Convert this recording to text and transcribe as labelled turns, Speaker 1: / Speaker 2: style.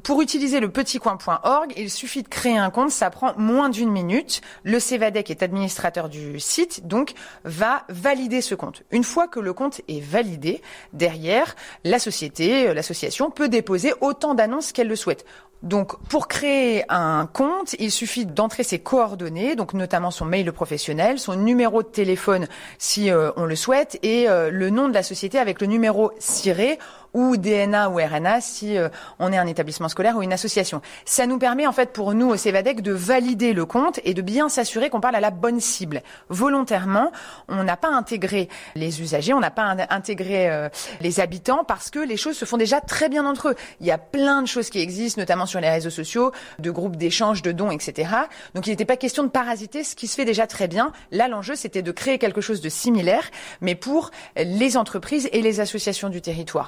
Speaker 1: Pour utiliser le petitcoin.org, il suffit de créer un compte, ça prend moins d'1 minute. Le Cevadec est administrateur du site, donc va valider ce compte. Une fois que le compte est validé, derrière, l'association peut déposer autant d'annonces qu'elle le souhaite. Donc, pour créer un compte, il suffit d'entrer ses coordonnées, donc notamment son mail professionnel, son numéro de téléphone si on le souhaite, et le nom de la société avec le numéro ciré ou DNA ou RNA si on est un établissement scolaire ou une association. Ça nous permet en fait pour nous au Cevadec de valider le compte et de bien s'assurer qu'on parle à la bonne cible. Volontairement, on n'a pas intégré les usagers, on n'a pas intégré les habitants parce que les choses se font déjà très bien entre eux. Il y a plein de choses qui existent, notamment sur les réseaux sociaux, de groupes d'échange, de dons, etc. Donc il n'était pas question de parasiter ce qui se fait déjà très bien. Là, l'enjeu, c'était de créer quelque chose de similaire, mais pour les entreprises et les associations du territoire.